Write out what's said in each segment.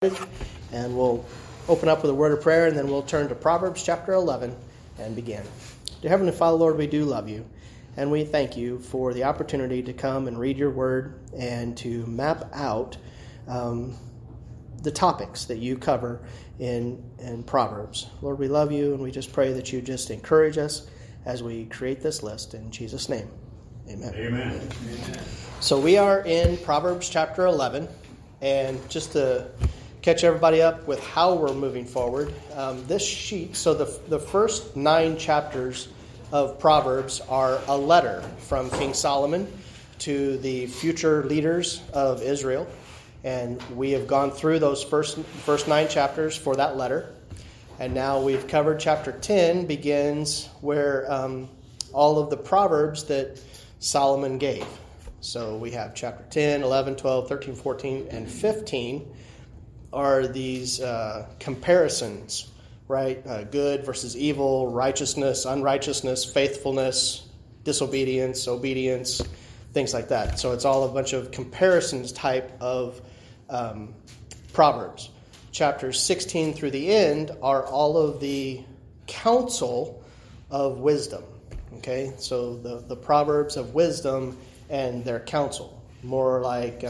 And we'll open up with a word of prayer, and then we'll turn to Proverbs chapter 11 and begin. Dear Heavenly Father, Lord, we do love you, and we thank you for the opportunity to come and read your word and to map out the topics that you cover in Proverbs. Lord, we love you, and we just pray that you just encourage us as we create this list. In Jesus' name, amen. Amen. So we are in Proverbs chapter 11, and just to catch everybody up with how we're moving forward, this sheet, so the first 9 chapters of Proverbs are a letter from King Solomon to the future leaders of Israel. And we have gone through those first 9 chapters for that letter. And now we've covered chapter 10, begins where all of the Proverbs that Solomon gave. So we have chapter 10, 11, 12, 13, 14, and 15 are these comparisons, right? Good versus evil, righteousness, unrighteousness, faithfulness, disobedience, obedience, things like that. So it's all a bunch of comparisons type of Proverbs. Chapters 16 through the end are all of the counsel of wisdom. Okay, so the Proverbs of wisdom and their counsel, more like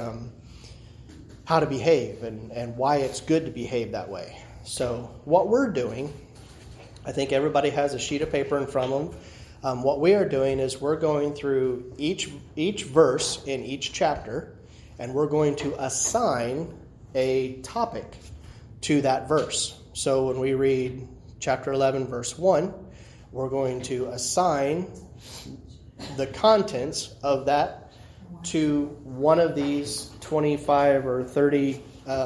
how to behave and why it's good to behave that way. So what we're doing, I think everybody has a sheet of paper in front of them. What we are doing is we're going through each verse in each chapter, and we're going to assign a topic to that verse. So when we read chapter 11, verse 1, we're going to assign the contents of that to one of these 25 or 30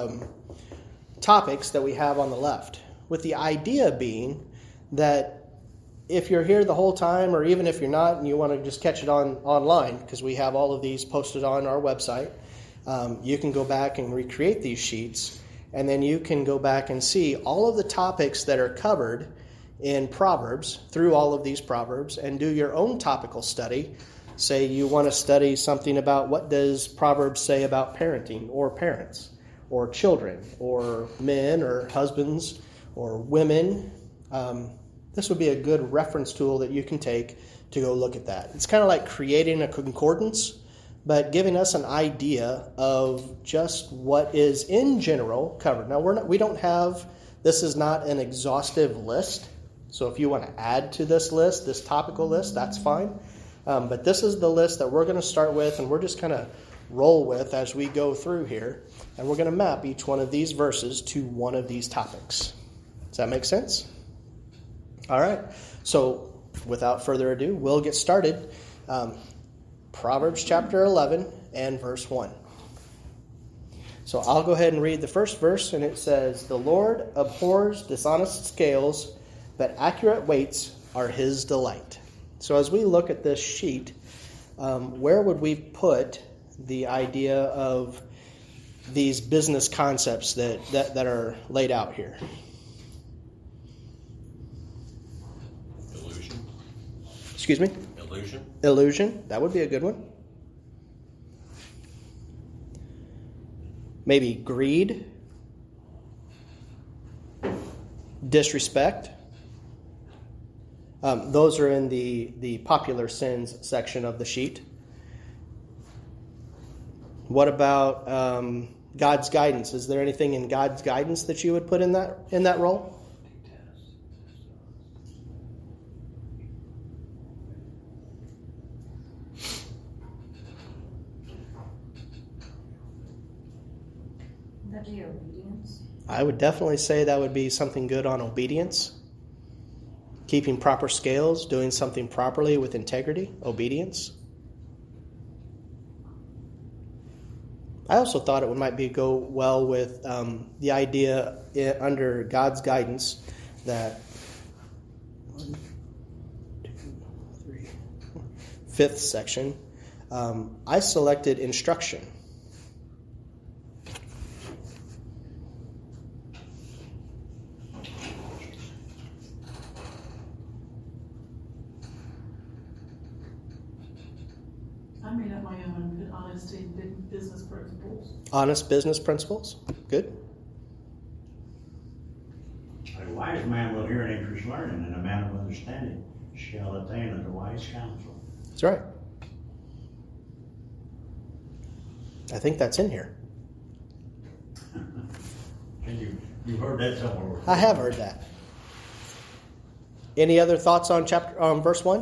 topics that we have on the left, with the idea being that if you're here the whole time, or even if you're not and you want to just catch it online, because we have all of these posted on our website, you can go back and recreate these sheets, and then you can go back and see all of the topics that are covered in Proverbs through all of these Proverbs, and do your own topical study. Say you want to study something about what does Proverbs say about parenting or parents or children or men or husbands or women. This would be a good reference tool that you can take to go look at that. It's kind of like creating a concordance, but giving us an idea of just what is in general covered. Now, we don't have, this is not an exhaustive list. So if you want to add to this list, this topical list, that's fine. But this is the list that we're going to start with, and we're just going to roll with as we go through here. And we're going to map each one of these verses to one of these topics. Does that make sense? All right. So without further ado, we'll get started. Proverbs chapter 11 and verse 1. So I'll go ahead and read the first verse, and it says, "The Lord abhors dishonest scales, but accurate weights are his delight." So as we look at this sheet, where would we put the idea of these business concepts that are laid out here? Illusion. Excuse me? Illusion. Illusion. That would be a good one. Maybe greed. Disrespect. Those are in the popular sins section of the sheet. What about God's guidance? Is there anything in God's guidance that you would put in that role? Would that be obedience? I would definitely say that would be something good on obedience. Keeping proper scales, doing something properly with integrity, obedience. I also thought it might go well with the idea under God's guidance that 5th section, I selected instruction. I made up my own honesty business principles. Honest business principles. Good. A wise man will hear and increase learning, and a man of understanding shall attain unto wise counsel. That's right. I think that's in here. And you've heard that somewhere. I have heard that. Any other thoughts on verse 1?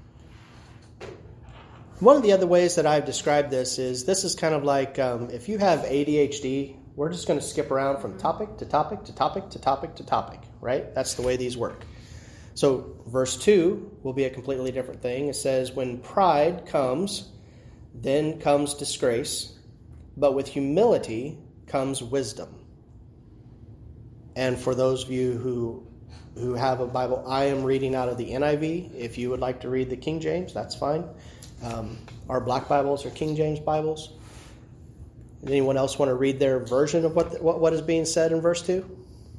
One of the other ways that I've described this is kind of like if you have ADHD, we're just going to skip around from topic to topic to topic to topic to topic, right? That's the way these work. So verse 2 will be a completely different thing. It says, when pride comes, then comes disgrace, but with humility comes wisdom. And for those of you who have a Bible, I am reading out of the NIV. If you would like to read the King James, that's fine. Our black Bibles are King James Bibles. Does anyone else want to read their version of what is being said in verse 2?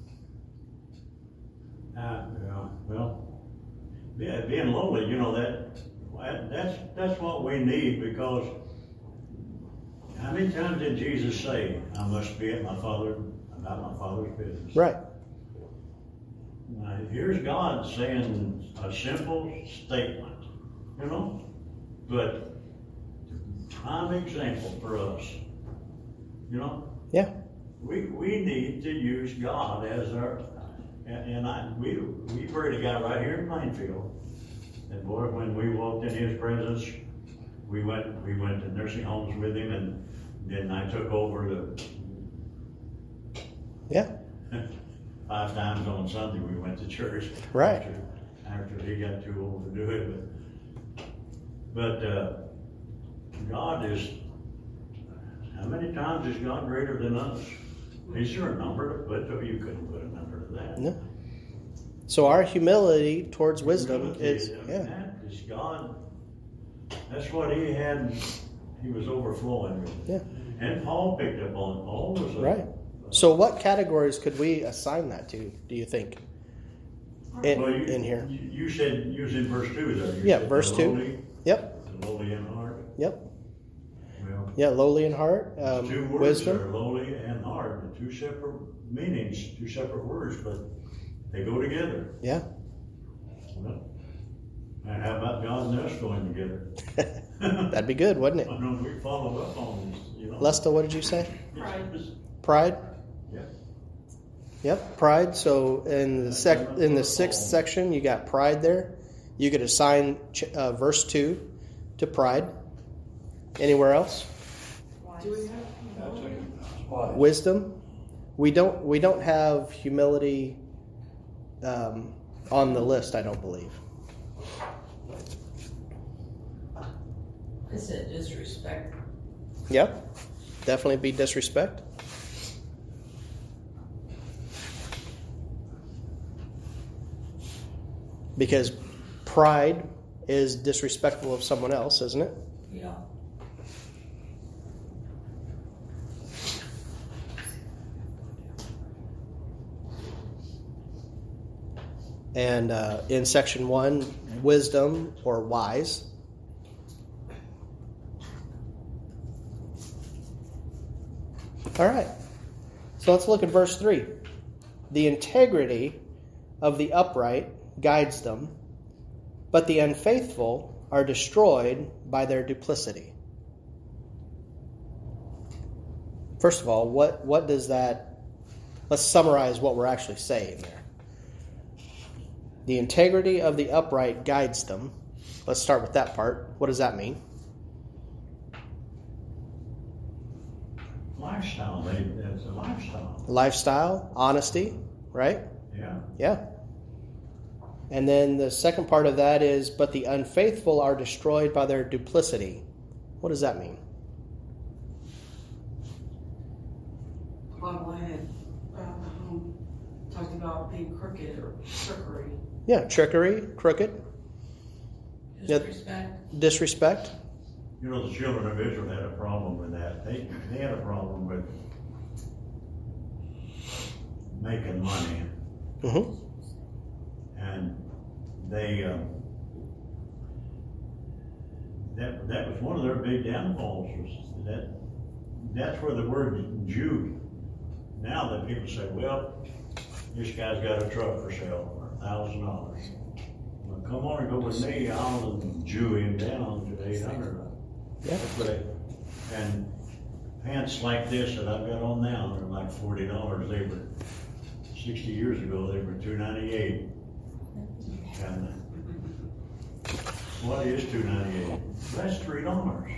Being lowly, that's what we need, because how many times did Jesus say, I must be at about my Father's business? Right. Now, here's God saying a simple statement, but prime example for us, Yeah. We need to use God as our, we prayed a guy right here in Plainfield, and boy, when we walked in his presence, we went to nursing homes with him, and then I took over Yeah. 5 times on Sunday we went to church. Right. After he got too old to do it. But God is, how many times is God greater than us? Is there a number to put? You couldn't put a number to that. No. So our humility towards wisdom is, That is God. That's what he had. He was overflowing with. Yeah. And Paul picked up on it. Paul was right. So what categories could we assign that to, do you think, in here? You said, you was in verse 2 there. You said verse 2. Lowly, Yep. the lowly in heart. Yep. Well, Yeah, lowly in heart, two words wisdom. are lowly and heart. Two separate meanings, two separate words, but they go together. Yeah. Well, and how about God and us going together? That'd be good, wouldn't it? I know we follow up on this, Lesta, what did you say? Pride. Pride? Yeah. Yep, pride. So in the 6th section, you got pride there. You could assign verse 2 to pride. Anywhere else? Do we have humility? Wisdom. We don't have humility on the list, I don't believe. I said disrespect. Yep. Definitely be disrespect. Because pride is disrespectful of someone else, isn't it? Yeah. And in section 1, wisdom or wise. All right. So let's look at verse 3. The integrity of the upright guides them, but the unfaithful are destroyed by their duplicity. First of all, what does that... Let's summarize what we're actually saying there. The integrity of the upright guides them. Let's start with that part. What does that mean? Lifestyle. That's a lifestyle. Lifestyle, honesty, right? Yeah. Yeah. And then the second part of that is, but the unfaithful are destroyed by their duplicity. What does that mean? Bible had talked about being crooked or trickery. Yeah, trickery, crooked, Disrespect. disrespect. The children of Israel had a problem with that. They had a problem with making money. Mm-hmm. And they that was one of their big downfalls, was that's where the word Jew, now that people say, well, this guy's got a truck for sale for $1,000. Well, come on and go with me, I'll Jew him down to 800. Yeah. And pants like this that I've got on now, they're like $40. They were 60 years ago, they were $2.98. And what is $2.98? That's $3.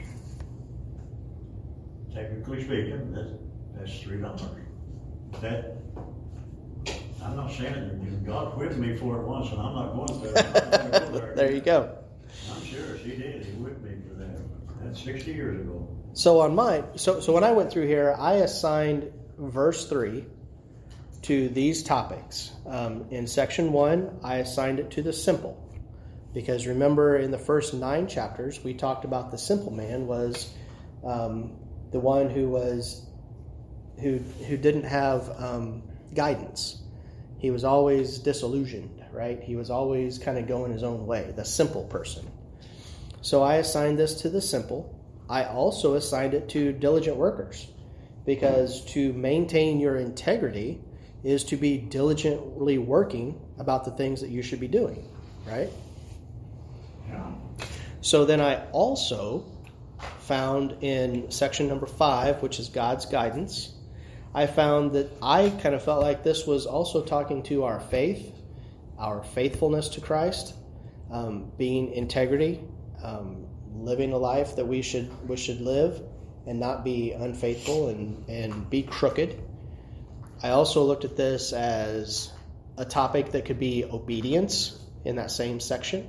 Technically speaking, that's $3. That I'm not saying it. God whipped me for it once, and I'm not going to. There you go. I'm serious. He did. He whipped me for that. That's 60 years ago. So on mine, so when I went through here, I assigned verse 3 to these topics. In section 1, I assigned it to the simple. Because remember, in the first 9 chapters, we talked about the simple man was the one who didn't have guidance. He was always disillusioned, right? He was always kind of going his own way, the simple person. So I assigned this to the simple. I also assigned it to diligent workers, because to maintain your integrity is to be diligently working about the things that you should be doing, right? Yeah. So then I also found in section number 5, which is God's guidance, I found that I kind of felt like this was also talking to our faith, our faithfulness to Christ, being integrity, living a life that we should live and not be unfaithful and be crooked. I also looked at this as a topic that could be obedience in that same section.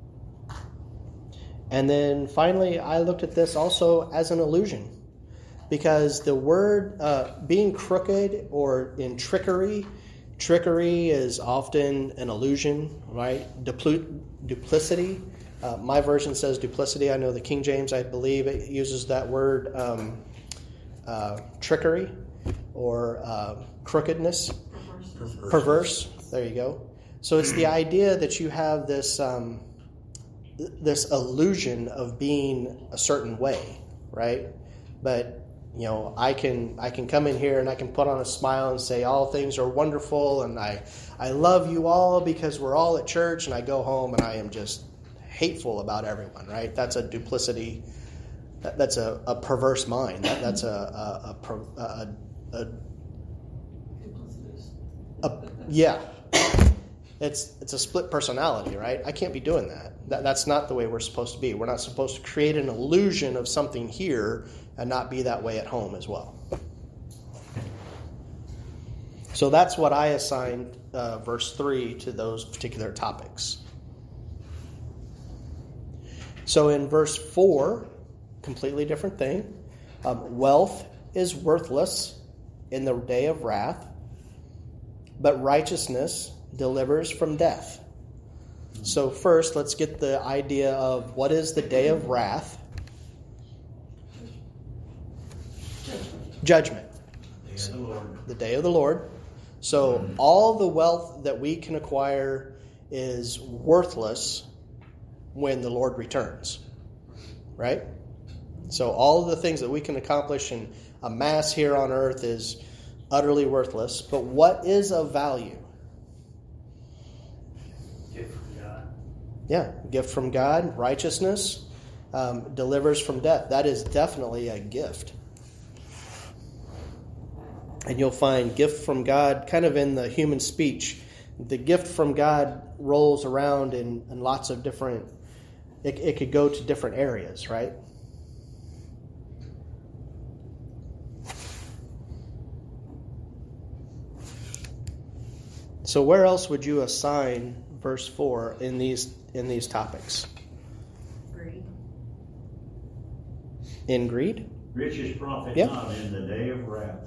And then finally, I looked at this also as an illusion, because the word being crooked or in trickery is often an illusion, right? Duplicity. My version says duplicity. I know the King James, I believe, it uses that word trickery or crookedness. Perverse. There you go. So it's the idea that you have this this illusion of being a certain way, right? But I can come in here and I can put on a smile and say all things are wonderful and I love you all because we're all at church, and I go home and I am just hateful about everyone, right? That's a duplicity. That's a perverse mind. That's yeah. It's a split personality, right? I can't be doing that. That's not the way we're supposed to be. We're not supposed to create an illusion of something here and not be that way at home as well. So that's what I assigned verse 3 to those particular topics. So in verse 4, completely different thing. Wealth is worthless in the day of wrath, but righteousness delivers from death. So first, let's get the idea of what is the day of wrath. Judgment. The day of the Lord. So all the wealth that we can acquire is worthless when the Lord returns. Right? So all of the things that we can accomplish and amass here on earth is utterly worthless. But what is of value? Gift from God. Yeah, gift from God, righteousness, delivers from death. That is definitely a gift. And you'll find gift from God kind of in the human speech. The gift from God rolls around in lots of different, it could go to different areas, right? So where else would you assign verse 4 in these topics? Greed. In greed? Riches profit Yep. not in the day of wrath.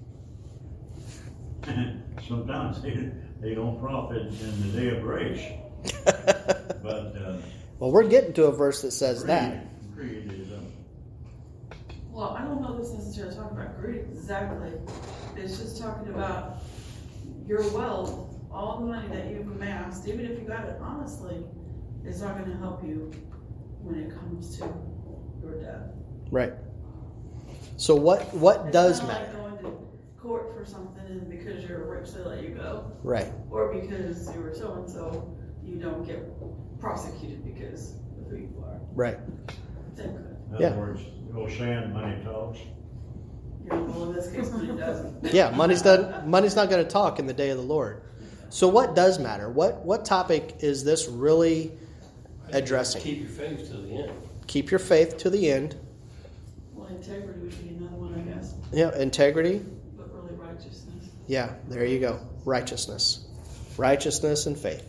Sometimes they don't profit in the day of grace. But Well, we're getting to a verse that says that. Greed is Well, I don't know if it's necessarily talking about greed exactly. It's just talking about your wealth, all the money that you've amassed, even if you got it honestly, is not going to help you when it comes to your death. Right. So what does It's matter? not like going to court for something and because you're rich they let you go. Right. Or because you were so-and-so, you don't get prosecuted because of who you are. Right. Same could. In Yeah. other words, the old saying, money talks. Yeah, well, in this case, money doesn't. Yeah, money's not going to talk in the day of the Lord. So what does matter? What topic is this really addressing? Keep your faith to the end. Keep your faith to the end. Well, integrity would be another one, I guess, Yeah, integrity. but really righteousness. Yeah, there you go. Righteousness. Righteousness and faith.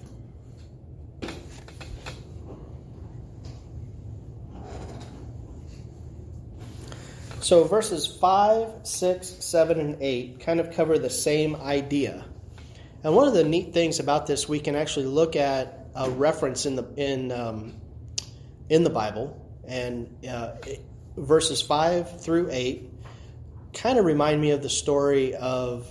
So verses 5, 6, 7, and 8 kind of cover the same idea. And one of the neat things about this, we can actually look at a reference in the Bible, and verses 5 through 8 kind of remind me of the story of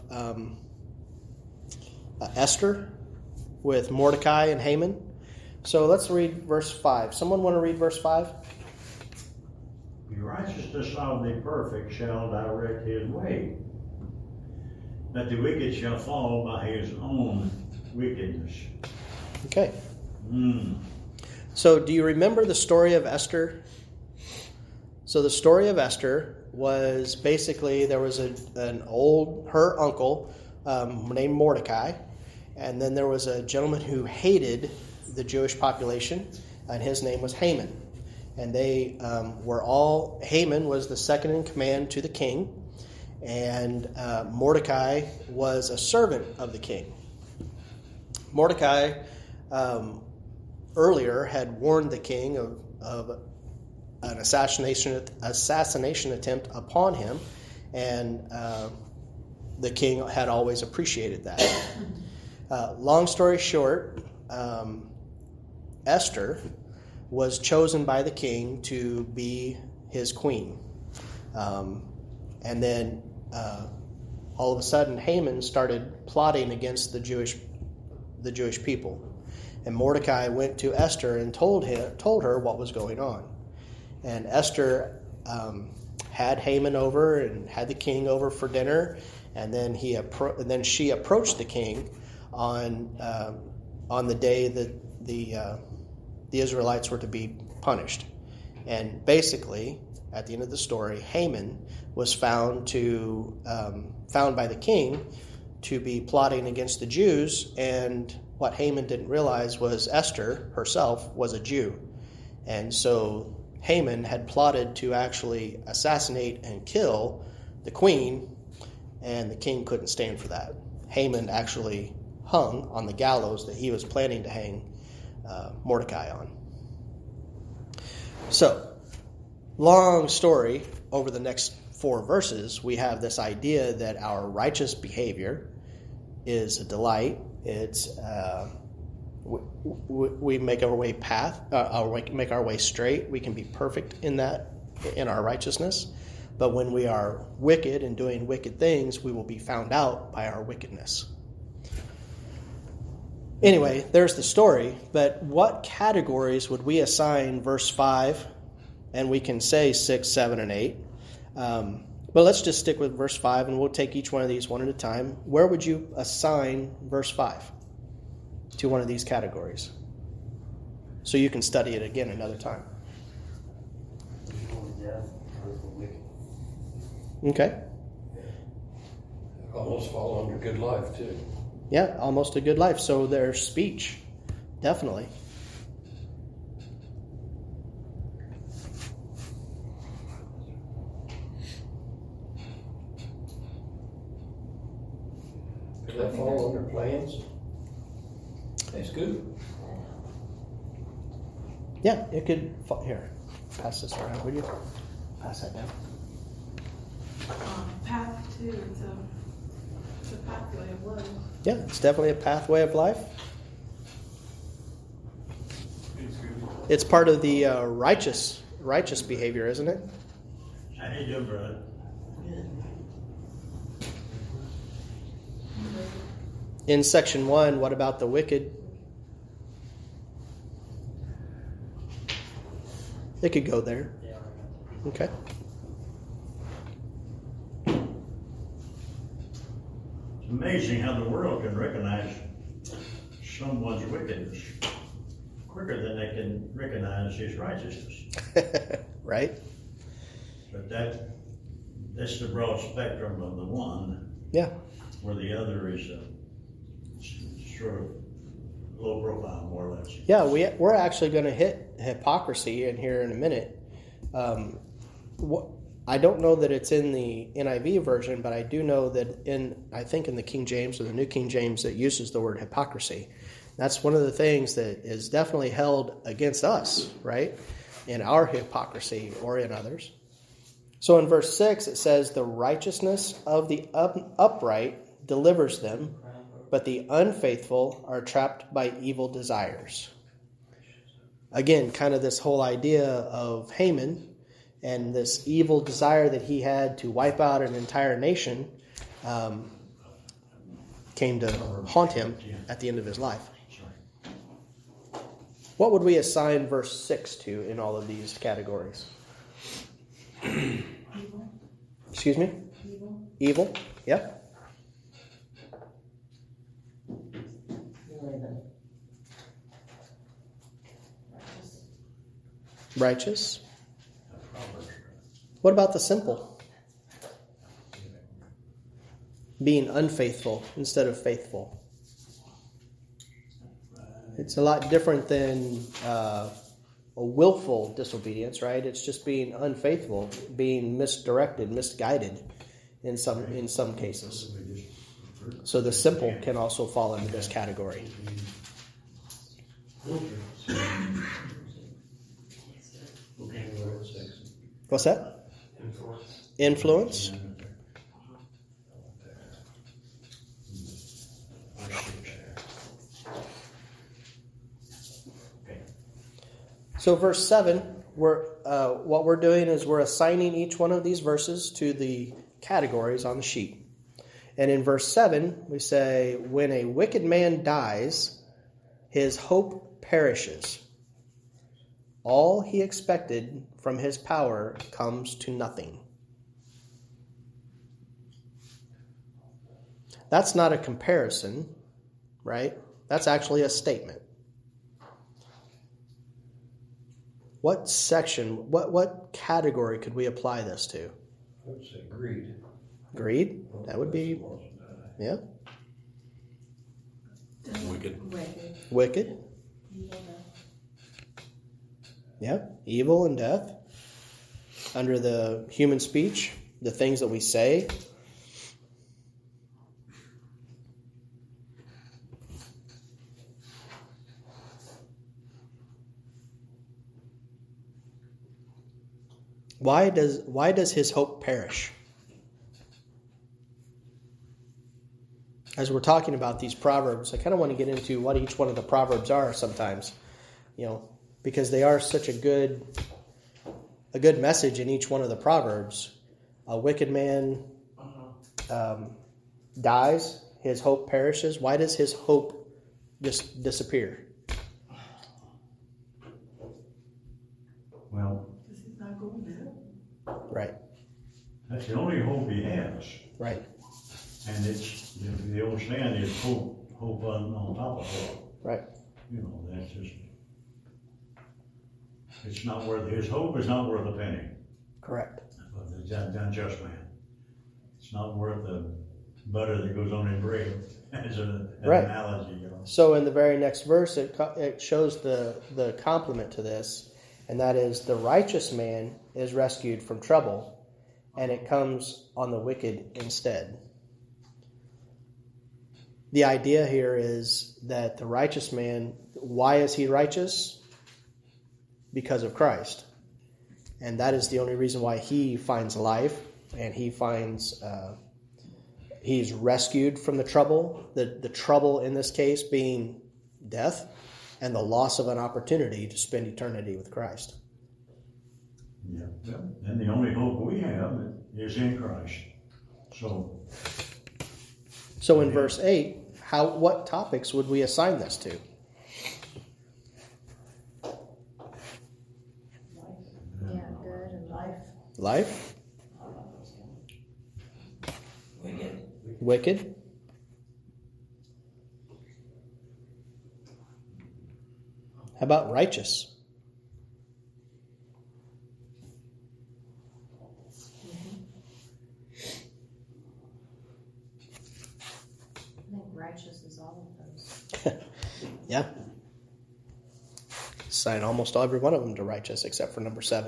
Esther with Mordecai and Haman. So let's read verse 5. Someone want to read verse 5? The righteousness of the perfect shall direct his way, but the wicked shall fall by his own wickedness. Okay. So do you remember the story of Esther? So the story of Esther was basically there was her uncle named Mordecai, and then there was a gentleman who hated the Jewish population, and his name was Haman. And they Haman was the second in command to the king, and Mordecai was a servant of the king. Mordecai earlier had warned the king of an assassination attempt upon him, and the king had always appreciated that. Long story short, Esther was chosen by the king to be his queen. And then all of a sudden Haman started plotting against the Jewish people. And Mordecai went to Esther and told her what was going on. And Esther had Haman over and had the king over for dinner, and then she approached the king on the day that the Israelites were to be punished. And basically, at the end of the story, Haman was found by the king to be plotting against the Jews, and what Haman didn't realize was Esther herself was a Jew. And so Haman had plotted to actually assassinate and kill the queen, and the king couldn't stand for that. Haman actually hung on the gallows that he was planning to hang Mordecai on. So, long story, over the next 4 verses, we have this idea that our righteous behavior is a delight. It's we make our way make our way straight. We can be perfect in our righteousness. But when we are wicked and doing wicked things, we will be found out by our wickedness. Anyway, there's the story, but what categories would we assign verse 5? And we can say 6, 7, and 8. But let's just stick with verse 5, and we'll take each one of these one at a time. Where would you assign verse 5 to one of these categories? So you can study it again another time. Okay. Almost fall under good life, too. Yeah, almost a good life. So there's speech, definitely. Does that fall under plans? That's good. Yeah, it could fall. Here, pass this around, would you? Pass that down. Path too. It's a pathway of life. Yeah, it's definitely a pathway of life. It's part of the righteous behavior, isn't it? How you doing, brother? In section 1, what about the wicked? It could go there. amazing how the world can recognize someone's wickedness quicker than they can recognize his righteousness. Right? But that's the broad spectrum of the one, Yeah. where the other is sort of low profile, more or less. Yeah, we're actually going to hit hypocrisy in here in a minute. I don't know that it's in the NIV version, but I do know that I think in the King James or the New King James, it uses the word hypocrisy. That's one of the things that is definitely held against us, right? In our hypocrisy or in others. So in verse 6, it says, the righteousness of the upright delivers them, but the unfaithful are trapped by evil desires. Again, kind of this whole idea of Haman and this evil desire that he had to wipe out an entire nation came to haunt him at the end of his life. What would we assign verse 6 to in all of these categories? Evil. Excuse me? Evil. Evil? Yep. Righteous. What about the simple? Being unfaithful instead of faithful. It's a lot different than a willful disobedience, right? It's just being unfaithful, being misdirected, misguided in some cases. So the simple can also fall into this category. What's that? Influence. So verse 7, what we're doing is we're assigning each one of these verses to the categories on the sheet. And in verse 7, we say, when a wicked man dies, his hope perishes. All he expected from his power comes to nothing. That's not a comparison, right? That's actually a statement. What section, what category could we apply this to? I would say greed. Greed? That would be, yeah. Wicked. Wicked? Yeah. Evil and death. Under the human speech, the things that we say. Why does his hope perish? As we're talking about these proverbs, I kind of want to get into what each one of the proverbs are sometimes, because they are such a good message in each one of the proverbs. A wicked man dies, his hope perishes. Why does his hope just disappear? Well, He's not going to hell. Right. that's the only hope he has. Right. And it's, the old saying is hope on top of hope. Right. That's just, it's not worth, his hope is not worth a penny. Correct. Of the unjust man. It's not worth the butter that goes on his bread, as an Right. analogy. So in the very next verse, it shows the complement to this, and that is the righteous man is rescued from trouble, and it comes on the wicked instead. The idea here is that the righteous man, why is he righteous? Because of Christ. And that is the only reason why he finds life, and he finds, he's rescued from the trouble. The trouble in this case being death and the loss of an opportunity to spend eternity with Christ. Yeah. And the only hope we have is in Christ. So in verse 8, what topics would we assign this to? Yeah, good and life. Life? Wicked. Wicked? How about righteous? I think righteous is all of those. Yeah. Assign almost every one of them to righteous except for number 7.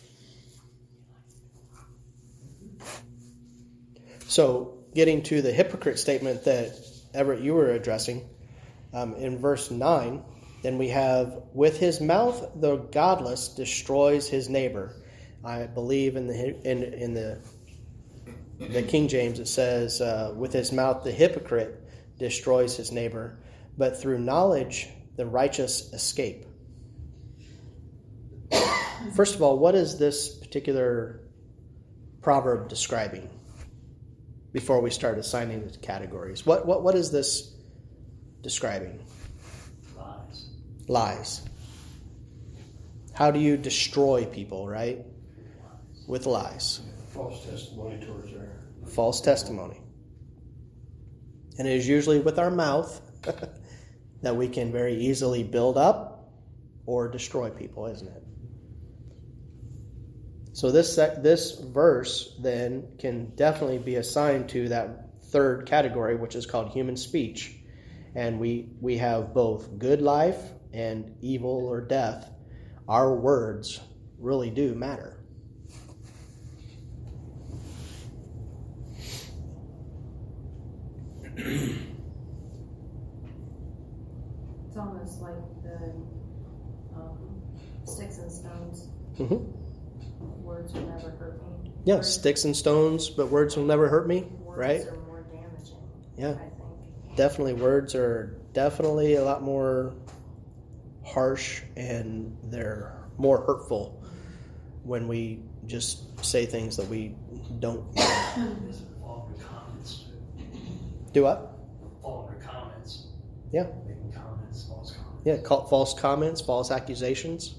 So, getting to the hypocrite statement that Everett, you were addressing, in verse 9, then we have, with his mouth the godless destroys his neighbor. I believe in the King James it says, with his mouth the hypocrite destroys his neighbor, but through knowledge the righteous escape. First of all, what is this particular proverb describing? Before we start assigning the categories, what is this describing? Lies. How do you destroy people, right? With lies. False testimony towards her. False testimony. And it is usually with our mouth that we can very easily build up or destroy people, isn't it? So this verse then can definitely be assigned to that third category, which is called human speech. And we have both good life and evil or death. Our words really do matter. It's almost like the sticks and stones. Mm-hmm. Words will never hurt me. Yeah, Words- sticks and stones, but words will never hurt me, words right? are more damaging. Yeah. I think. Definitely, words are definitely a lot more harsh and they're more hurtful when we just say things that we don't Vulgar comments. do. What? Vulgar comments. Yeah. Making comments, false comments. Yeah, false comments, false accusations.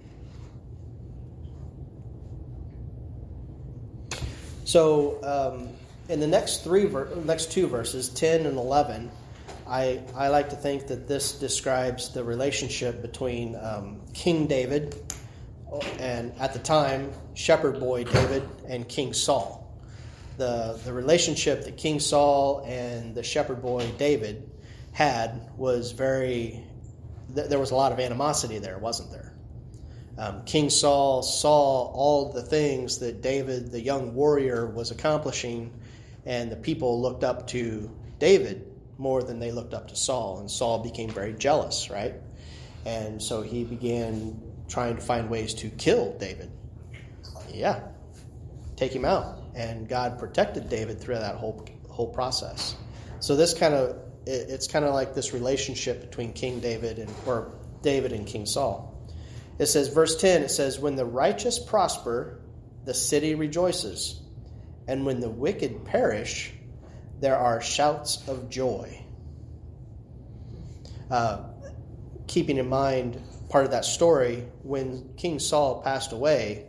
So, in the next two verses, 10 and 11, I like to think that this describes the relationship between King David and, at the time, shepherd boy David and King Saul. The relationship that King Saul and the shepherd boy David had was there was a lot of animosity there, wasn't there? King Saul saw all the things that David, the young warrior, was accomplishing, and the people looked up to David more than they looked up to Saul, and Saul became very jealous, right? And so he began trying to find ways to kill David. Yeah, take him out, and God protected David through that whole process. So it's kind of like this relationship between King David and King Saul. It says, verse 10, it says, when the righteous prosper, the city rejoices, and when the wicked perish, there are shouts of joy. Keeping in mind part of that story, when King Saul passed away,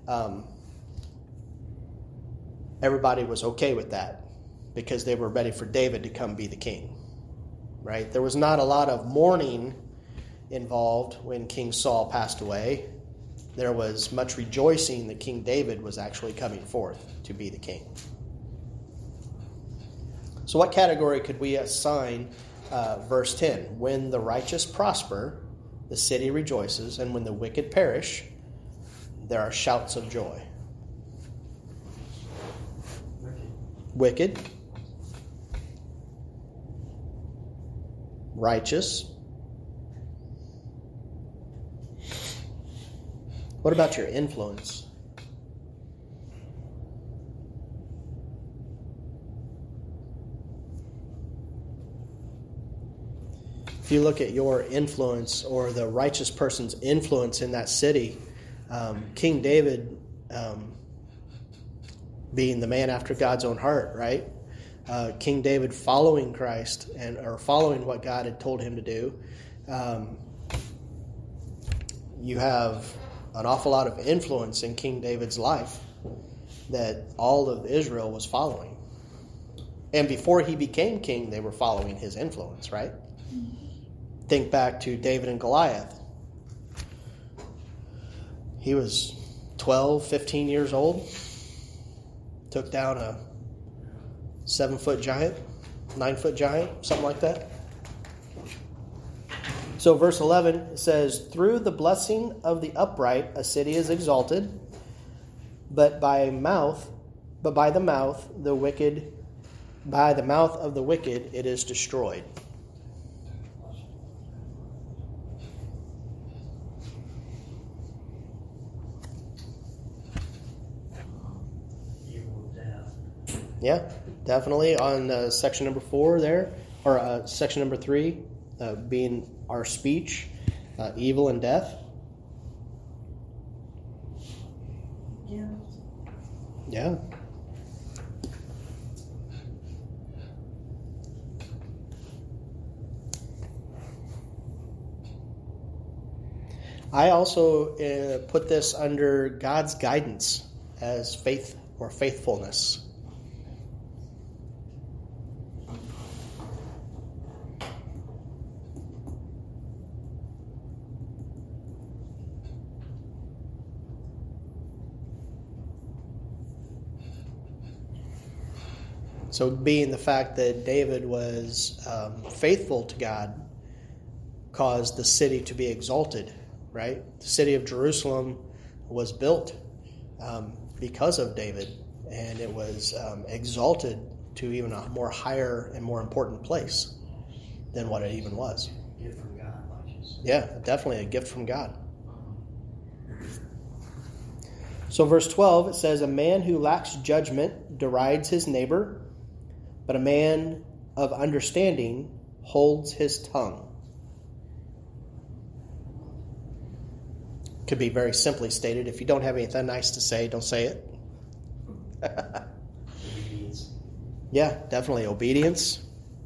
everybody was okay with that because they were ready for David to come be the king, right? There was not a lot of mourning involved when King Saul passed away. There was much rejoicing that King David was actually coming forth to be the king. So what category could we assign verse 10? When the righteous prosper, the city rejoices, and when the wicked perish, there are shouts of joy. Wicked. Righteous. What about your influence? If you look at your influence or the righteous person's influence in that city, King David being the man after God's own heart, right? King David following Christ or following what God had told him to do. You have an awful lot of influence in King David's life that all of Israel was following. And before he became king, they were following his influence, right? Think back to David and Goliath. he was 12, 15 years old. Took down a 7-foot giant, 9-foot giant, something like that. So verse 11 says, "Through the blessing of the upright a city is exalted, but by the mouth of the wicked it is destroyed." Evil death. Yeah, definitely on section number 4 there, or section number 3, being our speech, evil and death. Yeah. Yeah. I also put this under God's guidance as faith or faithfulness. So being the fact that David was faithful to God caused the city to be exalted, right? The city of Jerusalem was built because of David, and it was exalted to even a more higher and more important place than what it even was. Gift from God, like you said. Yeah, definitely a gift from God. So verse 12, it says, "A man who lacks judgment derides his neighbor, but a man of understanding holds his tongue." Could be very simply stated. If you don't have anything nice to say, don't say it. Obedience. Yeah, definitely obedience.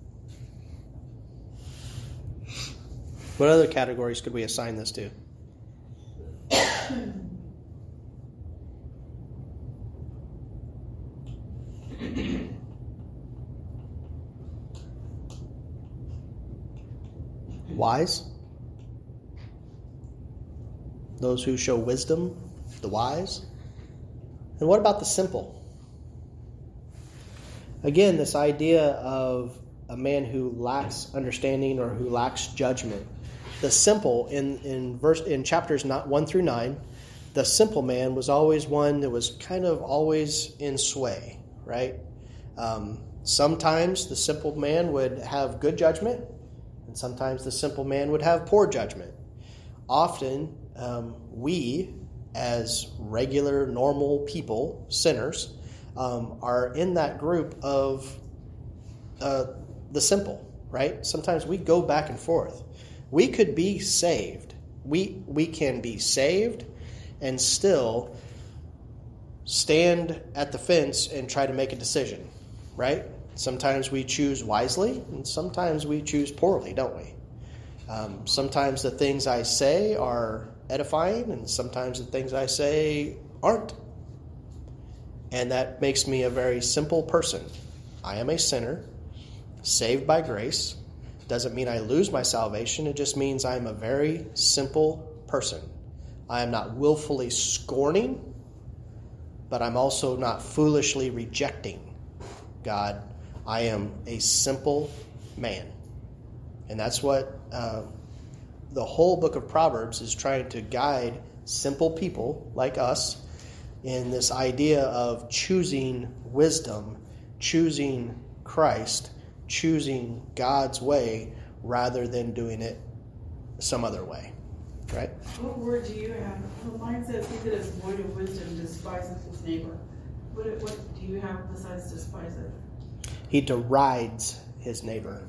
What other categories could we assign this to? Wise. Those who show wisdom, the wise. And what about the simple? Again, this idea of a man who lacks understanding or who lacks judgment. The simple, in chapters 1 through 9, the simple man was always one that was kind of always in sway, right? Sometimes the simple man would have good judgment, and sometimes the simple man would have poor judgment. Often, we, as regular, normal people, sinners, are in that group of the simple, right? Sometimes we go back and forth. We could be saved. We can be saved and still stand at the fence and try to make a decision, right? Sometimes we choose wisely, and sometimes we choose poorly, don't we? Sometimes the things I say are edifying, and sometimes the things I say aren't. And that makes me a very simple person. I am a sinner, saved by grace. Doesn't mean I lose my salvation. It just means I'm a very simple person. I am not willfully scorning, but I'm also not foolishly rejecting God. I am a simple man. And that's what the whole book of Proverbs is trying to guide simple people like us in this idea of choosing wisdom, choosing Christ, choosing God's way rather than doing it some other way, right? What word do you have? Well, mine says, "He that is void of wisdom despiseth his neighbor." What do you have besides despise it? He derides his neighbor.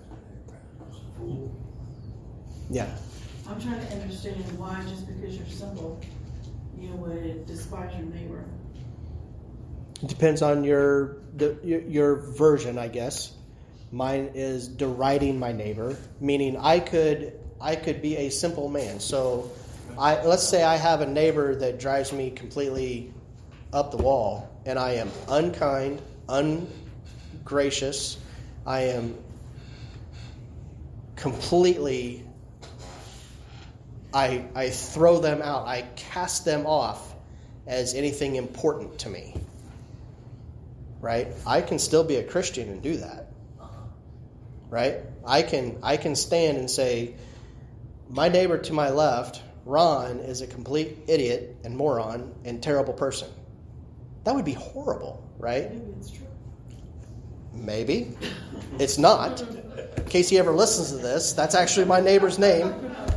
Yeah. I'm trying to understand why, just because you're simple, you would despise your neighbor. It depends on your version, I guess. Mine is deriding my neighbor, meaning I could be a simple man. So let's say I have a neighbor that drives me completely up the wall, and I am unkind, ungracious. I am completely I throw them out. I cast them off as anything important to me. Right? I can still be a Christian and do that. Right? I can stand and say, my neighbor to my left, Ron, is a complete idiot and moron and terrible person. That would be horrible, right? Maybe it's true. Maybe. It's not. In case he ever listens to this, that's actually my neighbor's name.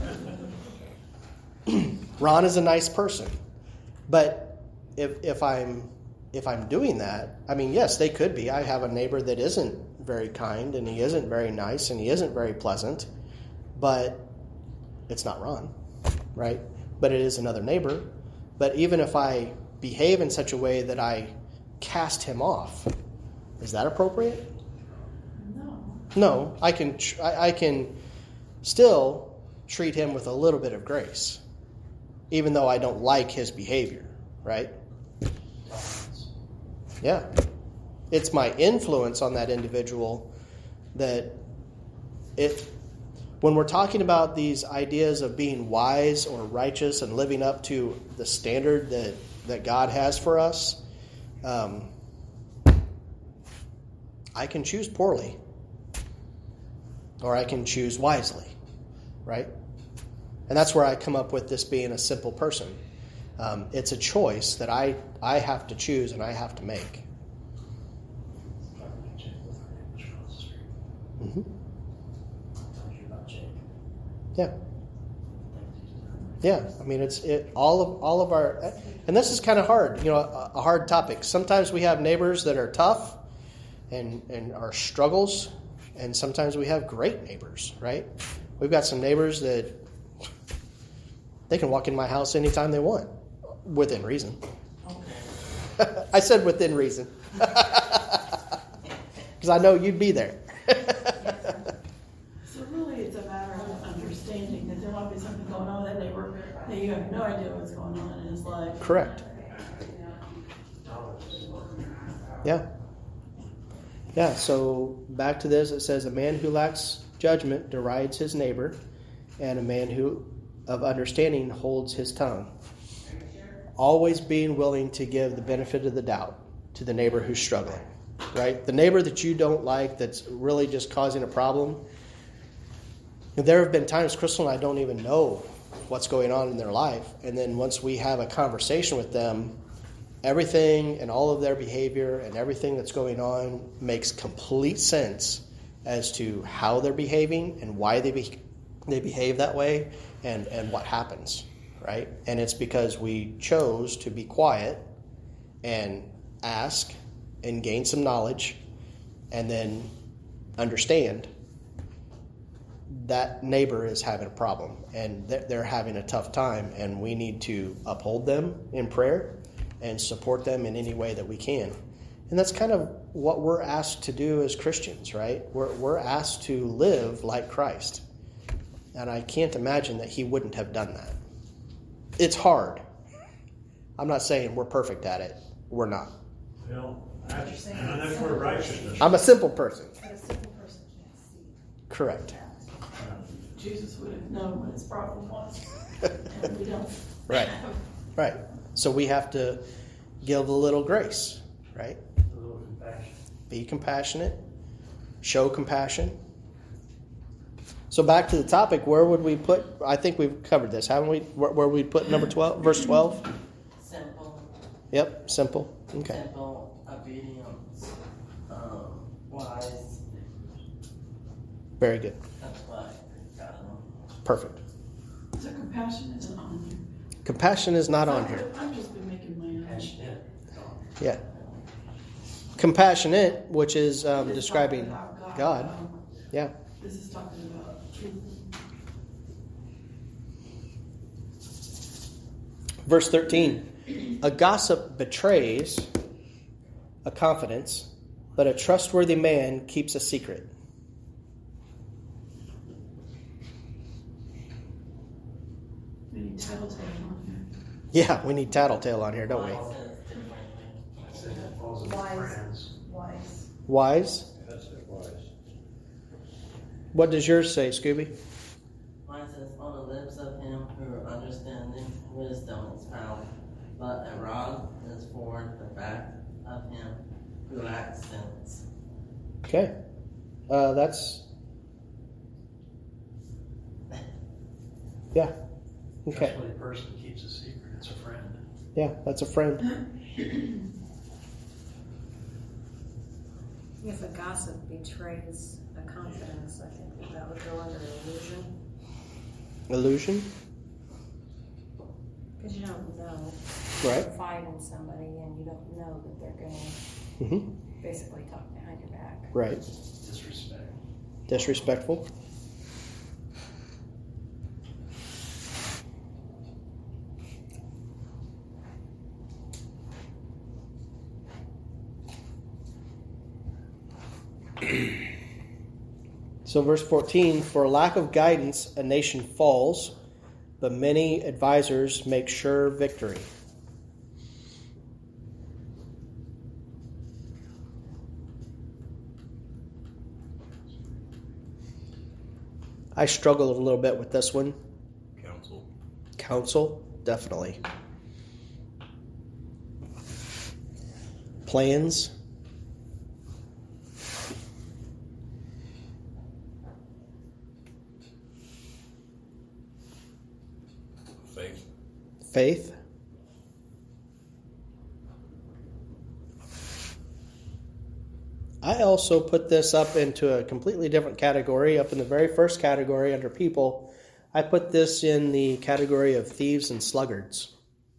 Ron is a nice person. But if I'm doing that, I mean, yes, they could be. I have a neighbor that isn't very kind, and he isn't very nice, and he isn't very pleasant, but it's not Ron, right? But it is another neighbor. But even if I behave in such a way that I cast him off, is that appropriate? No. No, I can still treat him with a little bit of grace, even though I don't like his behavior, right? Yeah. It's my influence on that individual that when we're talking about these ideas of being wise or righteous and living up to the standard that God has for us, I can choose poorly or I can choose wisely, right? And that's where I come up with this being a simple person. It's a choice that I have to choose and I have to make. Mm-hmm. Yeah. Yeah, I mean, all of our, and this is kind of hard, a hard topic. Sometimes we have neighbors that are tough and are struggles, and sometimes we have great neighbors, right? We've got some neighbors that they can walk in my house anytime they want, within reason. Okay. I said within reason. Because I know you'd be there. So really it's a matter of understanding that there might be something going on with that neighbor that you have no idea what's going on in his life. Correct. Yeah. Yeah, so back to this, it says, a man who lacks judgment derides his neighbor, and a man who of understanding holds his tongue. Always being willing to give the benefit of the doubt to the neighbor who's struggling, right? The neighbor that you don't like that's really just causing a problem. And there have been times Crystal and I don't even know what's going on in their life. And then once we have a conversation with them, everything and all of their behavior and everything that's going on makes complete sense as to how they're behaving and why they behave that way and what happens, right? And it's because we chose to be quiet and ask and gain some knowledge and then understand that neighbor is having a problem and they're having a tough time, and we need to uphold them in prayer and support them in any way that we can. And that's kind of what we're asked to do as Christians, right? We're asked to live like Christ. And I can't imagine that he wouldn't have done that. It's hard. I'm not saying we're perfect at it. We're not. Well, that's where righteousness. I'm a simple person. But a simple person can't see. Correct. Jesus would have known what his problem was, and we don't. Right. Right. So we have to give a little grace, right? A little compassion. Be compassionate. Show compassion. So back to the topic, where would we put, I think we've covered this, haven't we? Where we put number 12, verse 12? Simple. Yep, simple. Okay. Simple, obedience, wise. Very good. That's why I got them. Perfect. So compassion isn't on here. Compassion is not on here. I've just been making my own. Passionate. Yeah. Compassionate, which is It's describing talking about God. Yeah. This is talking about truth. Verse 13. A gossip betrays a confidence, but a trustworthy man keeps a secret. We need tattletale on Yeah, we need tattletale on here, don't we? Wise says differently. I said that falls in Wise. friends. Wise. Wise. That's it, wise. What does yours say, Scooby? Mine says, on the lips of him who wisdom is found, but a rod is for the back of him who lacks sense. Okay. That's... Yeah. Okay. Trustworthy person keeps a secret, it's a friend. Yeah, that's a friend. If a gossip betrays a confidence, I think that would go under illusion. Illusion? Because you don't know. Right. You're fighting somebody and you don't know that they're going to Mm-hmm. basically talk behind your back. Right. Disrespect. Disrespectful. So verse 14, for lack of guidance, a nation falls, but many advisors make sure victory. I struggled a little bit with this one. Counsel, definitely. Plans. Faith. I also put this up into a completely different category. Up in the very first category under people, I put this in the category of thieves and sluggards.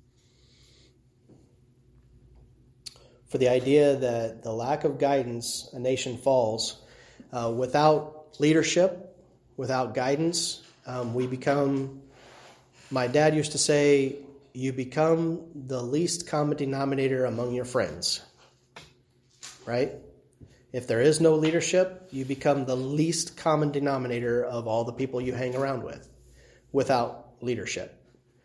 For the idea that the lack of guidance, a nation falls. Without leadership, without guidance, we become... My dad used to say, you become the least common denominator among your friends. Right? If there is no leadership, you become the least common denominator of all the people you hang around with without leadership.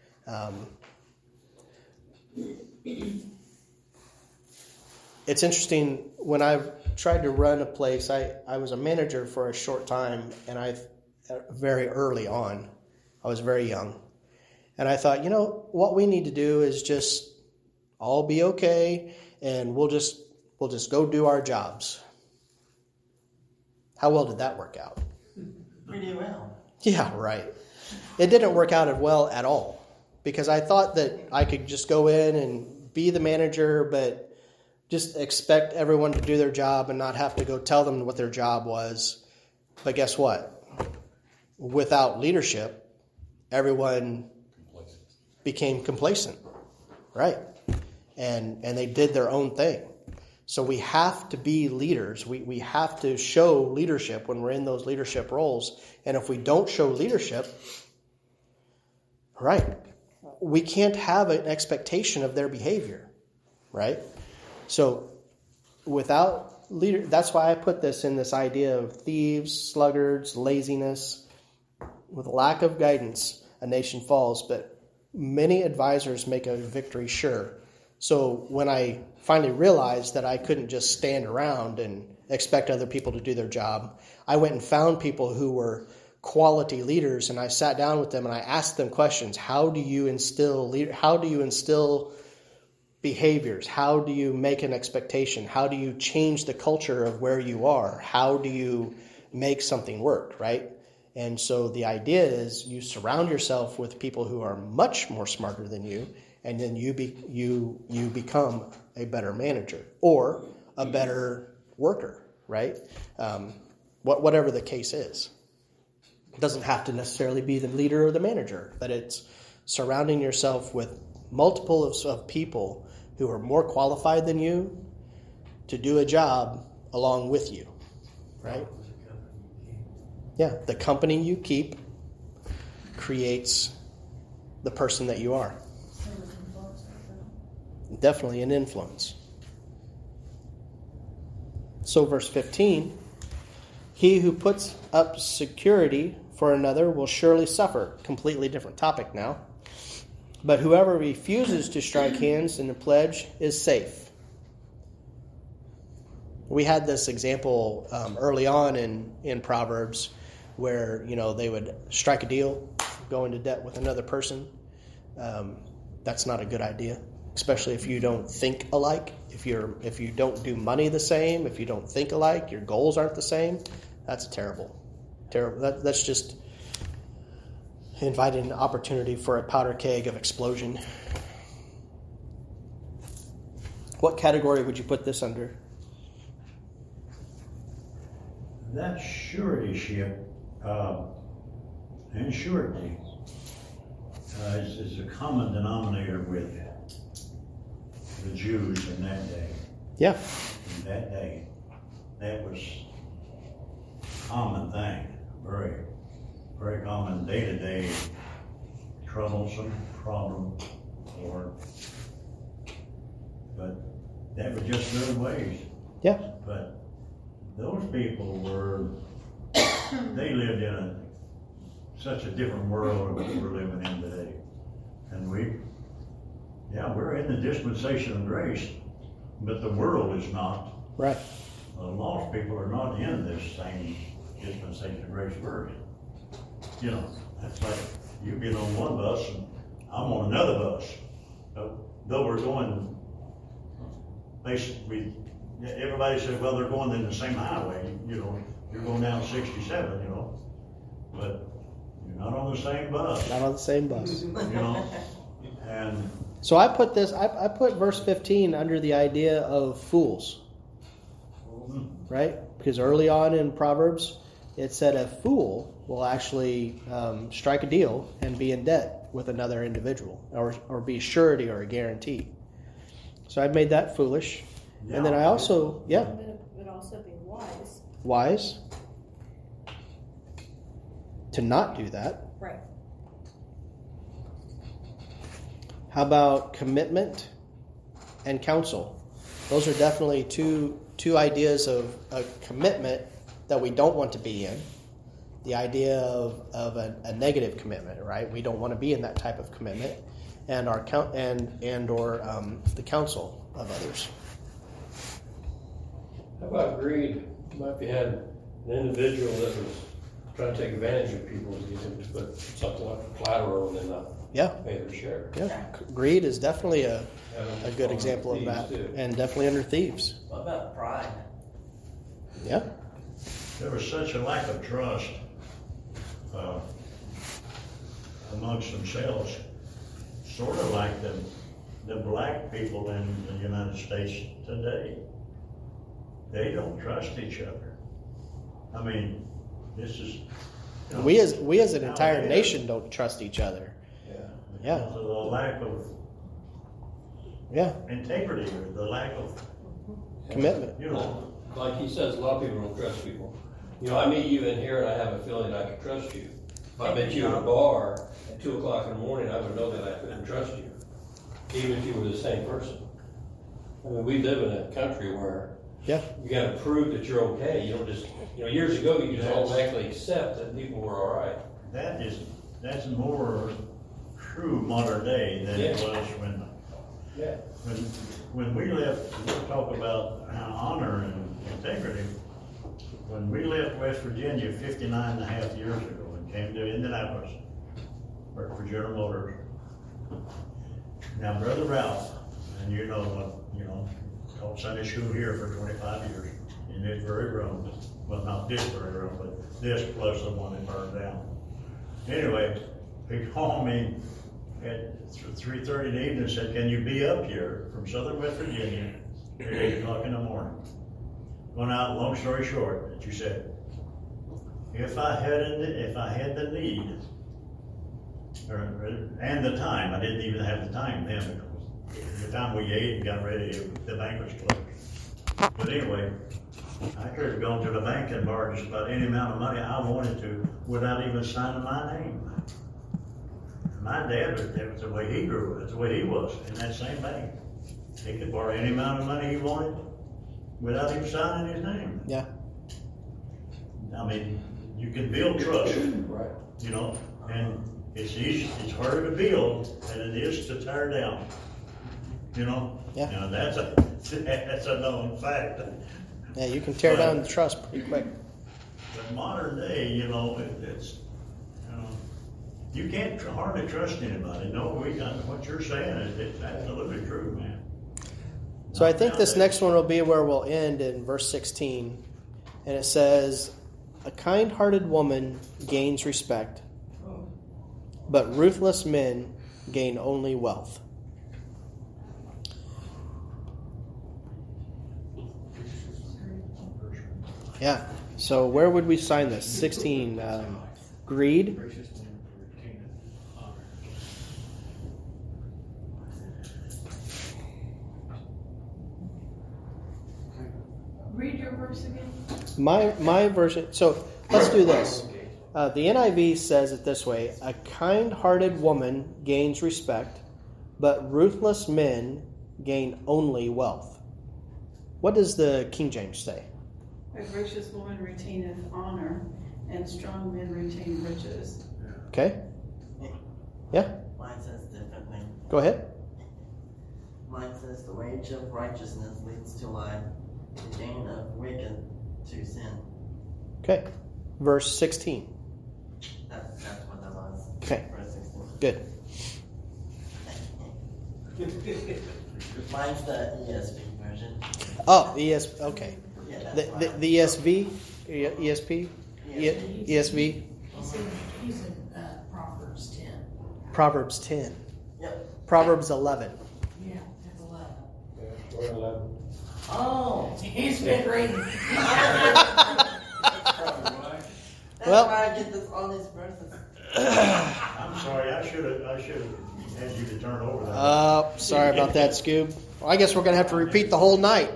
It's interesting, when I've tried to run a place, I was a manager for a short time, and very early on, I was very young. And I thought, what we need to do is just all be okay, and we'll just go do our jobs. How well did that work out? Pretty well. Yeah, right. It didn't work out well at all, because I thought that I could just go in and be the manager, but just expect everyone to do their job and not have to go tell them what their job was. But guess what? Without leadership, everyone became complacent, right? And they did their own thing. So we have to be leaders. We have to show leadership when we're in those leadership roles. And if we don't show leadership, right, we can't have an expectation of their behavior, right? So without leader, that's why I put this in this idea of thieves, sluggards, laziness. With lack of guidance, a nation falls, but many advisors make a victory sure. So when I finally realized that I couldn't just stand around and expect other people to do their job, I went and found people who were quality leaders, and I sat down with them and I asked them questions. How do you instill behaviors? How do you make an expectation? How do you change the culture of where you are? How do you make something work, right? And so the idea is you surround yourself with people who are much more smarter than you, and then you become a better manager or a better worker, right? Whatever the case is. It doesn't have to necessarily be the leader or the manager, but it's surrounding yourself with multiples of people who are more qualified than you to do a job along with you, right? Yeah, the company you keep creates the person that you are. Definitely an influence. So verse 15, he who puts up security for another will surely suffer. Completely different topic now. But whoever refuses to strike hands in the pledge is safe. We had this example early on in Proverbs where, they would strike a deal, go into debt with another person. that's not a good idea, especially if you don't think alike. If you don't do money the same, if you don't think alike, your goals aren't the same. That's terrible. That's just inviting an opportunity for a powder keg of explosion. What category would you put this under? That suretyship and surety is a common denominator with the Jews in that day. Yeah. In that day, that was a common thing, very, very common day-to-day troublesome problem, but that was just their ways. Yeah. But those people they lived in such a different world than we're living in today. And we're in the dispensation of grace, but the world is not. Right. The lost people are not in this same dispensation of grace verse. That's like you get on one bus and I'm on another bus. Though we're going, basically, everybody says, well, they're going in the same highway. You're going down 67, but you're not on the same bus. Not on the same bus. And So I put verse 15 under the idea of fools, right? Because early on in Proverbs, it said a fool will actually strike a deal and be in debt with another individual, or be surety or a guarantee. So I made that foolish. And then I also, It would also be wise. To not do that. Right. How about commitment and counsel? Those are definitely two ideas of a commitment that we don't want to be in. The idea of a negative commitment, right? We don't want to be in that type of commitment, and the counsel of others. How about greed? What if you had an individual that was trying to take advantage of people and get them to put something like collateral and then not pay their share? Yeah. Greed is definitely a good example of that, and definitely under thieves. What about pride? Yeah. there was such a lack of trust amongst themselves, sort of like the black people in the United States today. They don't trust each other. I mean, this is... We as an entire nation don't trust each other. Yeah. Because of the lack of integrity, or the lack of commitment. Like he says, a lot of people don't trust people. I meet you in here and I have a feeling I can trust you. If I met you at a bar at 2 o'clock in the morning, I would know that I couldn't trust you, even if you were the same person. I mean, we live in a country where you got to prove that you're okay. You don't just, years ago you just automatically accept that people were all right. That's more true modern day than it was when we left. We'll talk about honor and integrity. When we left West Virginia 59 and a half years ago and came to Indianapolis, worked for General Motors. Now, Brother Ralph, and taught Sunday school here for 25 years in this very room. Well, not this very room, but this plus the one that burned down. Anyway, he called me at 3:30 in the evening and said, "Can you be up here from Southern West Virginia at 8 o'clock in the morning?" Going out, long story short, that you said, if I had the need and the time, I didn't even have the time then, because the time we ate and got ready, the bank was closed. But anyway, I could have gone to the bank and borrowed just about any amount of money I wanted to without even signing my name. My dad, that was the way he grew. That's the way he was in that same bank. He could borrow any amount of money he wanted without even signing his name. Yeah. I mean, you can build trust, Right. and it's easy. It's harder to build than it is to tear down. Yeah. Now that's a known fact. Yeah, you can tear down the trust pretty quick. But modern day, You can't hardly trust anybody. No, what you're saying it's absolutely true, man. So I think this next one will be where we'll end in verse 16. And it says, a kind-hearted woman gains respect, but ruthless men gain only wealth. Yeah. So where would we sign this? 16. Greed. Gracious woman retaineth honor. Read your verse again. My version. So let's do this. The NIV says it this way: a kind-hearted woman gains respect, but ruthless men gain only wealth. What does the King James say? A gracious woman retaineth honor, and strong men retain riches. Okay. Yeah. Mine says differently. Go ahead. Mine says the wage of righteousness leads to life, the gain of wicked to sin. Okay. Verse 16. That's what that was. Okay. Verse 16. Good. Mine's the ESV version. Oh, ESV. Okay. Yeah, that's The ESV, ESP, ESV. He's in Proverbs 10. Proverbs 10. Yep. Proverbs 11. Yeah, that's 11. Yeah, we're 11. Oh. He's been reading. That's Well- why I get this all these verses. I'm sorry, I should have had you to turn over that. Sorry about that, Scoob. Well, I guess we're going to have to repeat the whole night.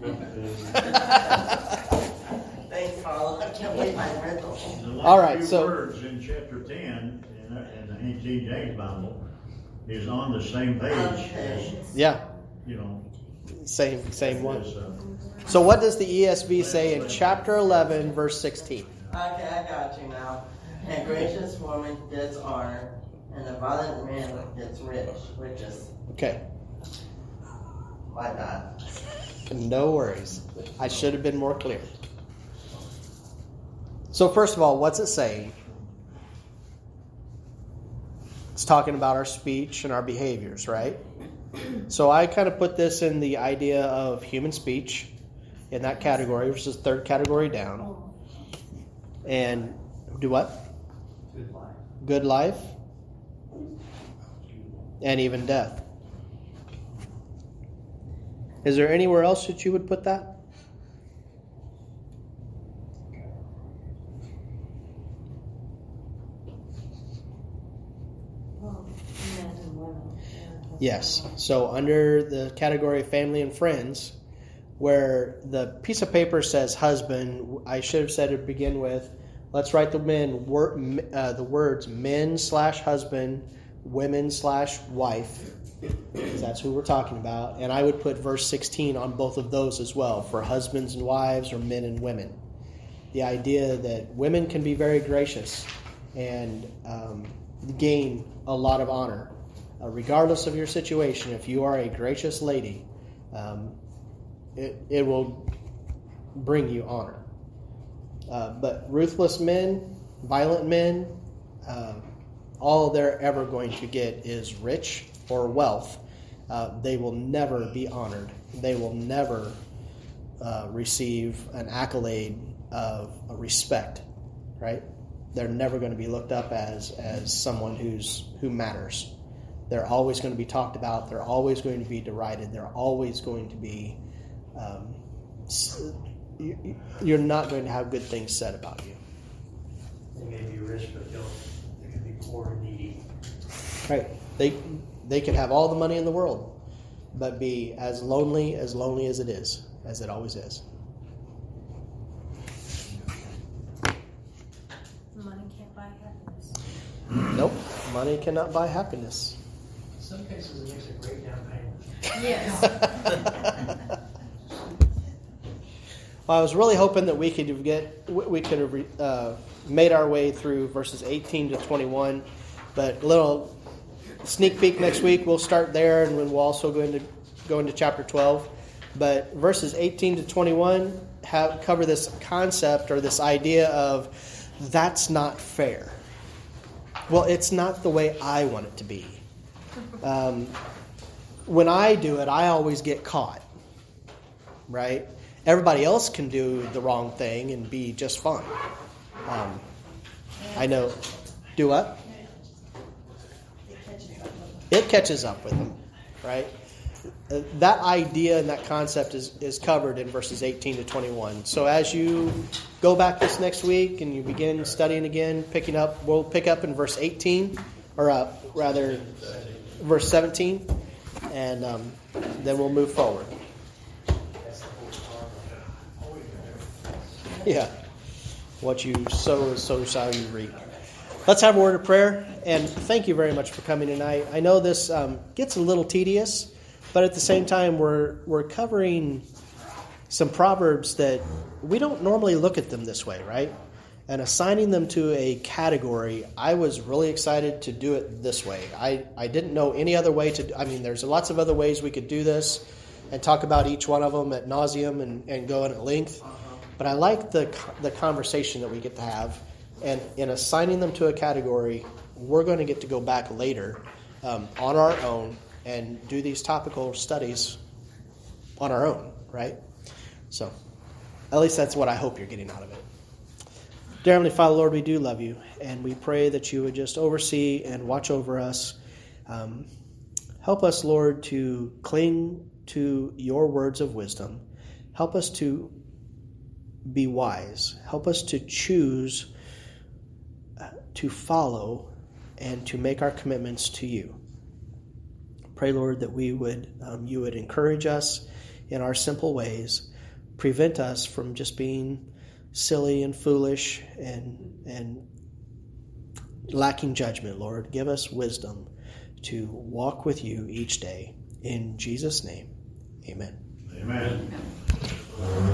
Thanks, Carl. I can't believe I read the whole. The All last right, few so- words in chapter 10 in the King James Bible is on the same page Okay. as, Yeah, you know, same one. as, So what does the ESV say in chapter 11, verse 16? Okay, I got you now. A gracious woman gets honor, and a violent man gets riches. Okay, My bad. no worries. I should have been more clear. So first of all, what's it saying? It's talking about our speech and our behaviors, right? So I kind of put this in the idea of human speech in that category, which is the third category down. And do what? Good life. Good life and even death. Is there anywhere else that you would put that? Well, men and women. Yes. So under the category of family and friends, where the piece of paper says husband, I should have said to begin with, let's write the words men/husband, women/wife, because that's who we're talking about. And I would put verse 16 on both of those as well, for husbands and wives or men and women. The idea that women can be very gracious and gain a lot of honor. Regardless of your situation, if you are a gracious lady, it will bring you honor. But ruthless men, violent men, all they're ever going to get is rich or wealth. They will never be honored. They will never receive an accolade of respect, right? They're never going to be looked up as someone who matters. They're always going to be talked about. They're always going to be derided. They're always going to be. You're not going to have good things said about you. They may be rich, but they can be poor and needy. Right? They could have all the money in the world, but be as lonely as it is, as it always is. Money can't buy happiness. Nope, money cannot buy happiness. In some cases, it makes a great down payment. Yes. Well, I was really hoping that we could have made our way through verses 18 to 21, but a little sneak peek next week. We'll start there, and we'll also go into chapter 12. But verses 18 to 21 cover this concept or this idea of that's not fair. Well, it's not the way I want it to be. When I do it, I always get caught, right? Everybody else can do the wrong thing and be just fine. I know. Do what? It catches up with them, right? That idea and that concept is covered in verses 18 to 21. So as you go back this next week and you begin studying again, we'll pick up in verse 18, or rather verse 17, and then we'll move forward. Yeah. What you sow, so shall you reap. Let's have a word of prayer, and thank you very much for coming tonight. I know this gets a little tedious, but at the same time, we're covering some proverbs that we don't normally look at them this way, right? And assigning them to a category, I was really excited to do it this way. I didn't know any other way to. I mean, there's lots of other ways we could do this and talk about each one of them at nauseum and go in at length. But I like the conversation that we get to have. And in assigning them to a category, we're going to get to go back later on our own and do these topical studies on our own, right? So, at least that's what I hope you're getting out of it. Dear Heavenly Father, Lord, we do love you, and we pray that you would just oversee and watch over us. Help us, Lord, to cling to your words of wisdom. Help us to be wise. Help us to choose to follow and to make our commitments to you. Pray, Lord, that you would encourage us in our simple ways, prevent us from just being silly and foolish and lacking judgment, Lord. Give us wisdom to walk with you each day. In Jesus' name, amen. Amen.